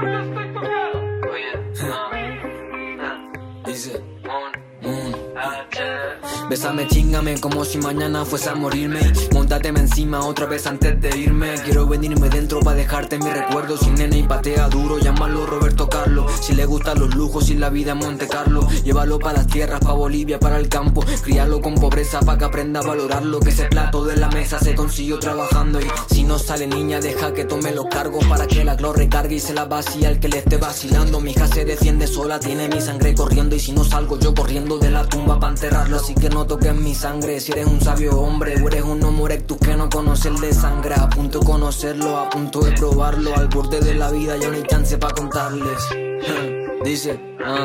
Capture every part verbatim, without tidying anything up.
Dice mm. Bésame, chíngame como si mañana fuese a morirme. Móntateme encima otra vez antes de irme. Quiero venirme dentro pa' dejarte mis recuerdos. Sin nene y patea duro, llámalo Roberto Carlos. Si le gustan los lujos y la vida en Monte Carlo, llévalo pa' las tierras, pa' Bolivia, para el campo. Críalo con pobreza pa' que aprenda a valorarlo. Que ese plato de la mesa se consiguió trabajando. Y si no sale niña, deja que tome los cargos para que la clor recargue y se la vacía el que le esté vacilando. Mi hija se defiende sola, tiene mi sangre corriendo. Y si no salgo yo corriendo de la tumba pa' enterrarlo. Así que no toques mi sangre si eres un sabio hombre. O eres un homo erectus que no conoce el de sangre. A punto de conocerlo, a punto de probarlo. Al borde de la vida ya no hay chance pa' contarles. Dice, ah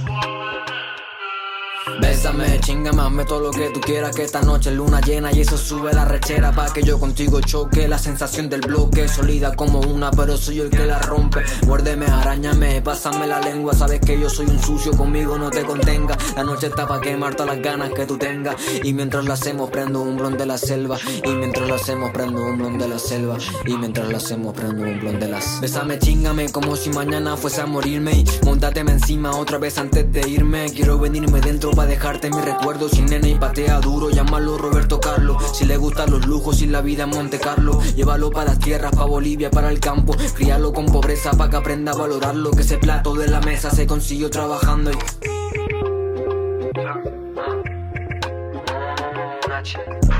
bésame, chíngame, hazme todo lo que tú quieras. Que esta noche es luna llena y eso sube la rechera. Pa' que yo contigo choque, la sensación del bloque. Sólida como una, pero soy yo el que la rompe. Muérdeme, arañame, pásame la lengua. Sabes que yo soy un sucio, conmigo no te contenga. La noche está pa' quemar todas las ganas que tú tengas. Y mientras lo hacemos prendo un blon de la selva. Y mientras lo hacemos prendo un blon de la selva. Y mientras lo hacemos prendo un blon de las. Bésame, chíngame como si mañana fuese a morirme. Y móntateme encima otra vez antes de irme. Quiero venirme dentro pa' dejarte mis recuerdos. Sin nene y patea duro, llámalo Roberto Carlos. Si le gustan los lujos y la vida en Monte Carlo, llévalo pa' las tierras, pa' Bolivia, para el campo. Críalo con pobreza pa' que aprenda a valorarlo. Que ese plato de la mesa se consiguió trabajando. Y...